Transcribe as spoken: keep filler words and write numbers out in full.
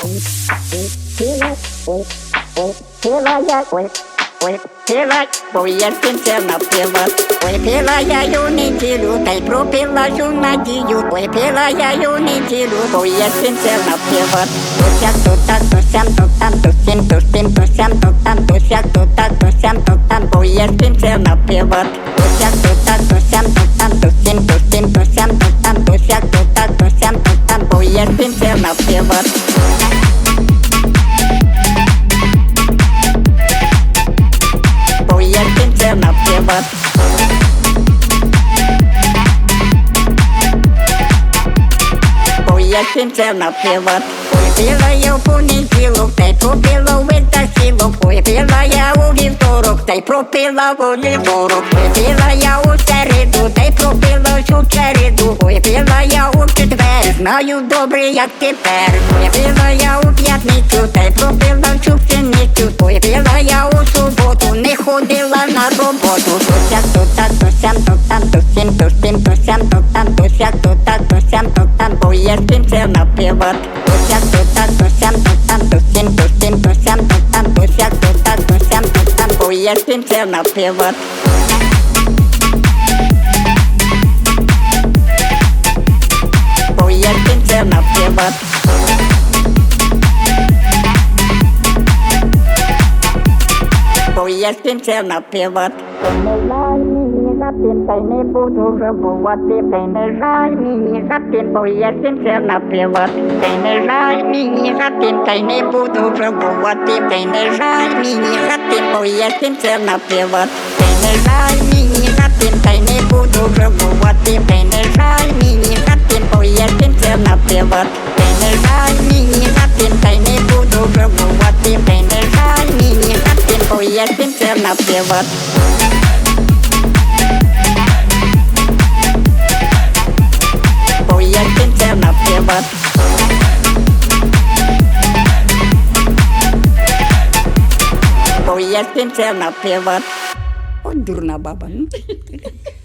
Ой, пила, бо я кінця напила. Ой, пила я ю неділю, та й пропила ю надію. Ой, пила я ю неділю, бо я кінця напила. То сяк, то так, то сям, то там, то сім, то сім, то сям, то там, то сяк, то так, то сям, то там, бо я кінця напила. То сяк, то так, то сям, то там, то сім, то сім, то сям, то там, то сяк, то так, то сям, то там, бо я кінця напила. Я кінця напіват. Бо я кінця напіват. Ой, пила я в понеділок, та й пропила в витахілок. Ой, пила я у вівторок, та й пропила в ліворок. Ой, пила я у середу, та й пропила всю череду. Ой, пила я у четвер, знаю добре, як тепер. Ой, пила я у п'ятницю, та й пропила всю пшеницю. Ой, пила я у суботу, не ходила на роботу. То сяк, то так, то сям, то там, то сім, то сім, то сям, то там, то сяк, то так, то сям, то там, бо я кінця напіват. То сяк, то так, то сям, то там, то сім, то сім, то сям, то там, то сяк, то так, то сям, то там, бо я кінця напіват. Бо я кінця напіват. Бо я кінця напіват. Не жаль мені гапін, та й не буду грабувати. Та й не жаль мені гапін, бо я кінця напіват. Та й не жаль мені гапін, та й не буду грабувати. Та й не жаль мені гапін, бо я кінця напіват. Та й не жаль мені гапін, та й не буду грабувати. Та й не жаль мені гапін, бо я кінця напіват. Та й не жаль мені гапін, та й не буду грабувати. Та й не жаль мені гапін, бо я кінця напіват. Бо я кінця напіват. Бо я кінця напіват. От дурна баба.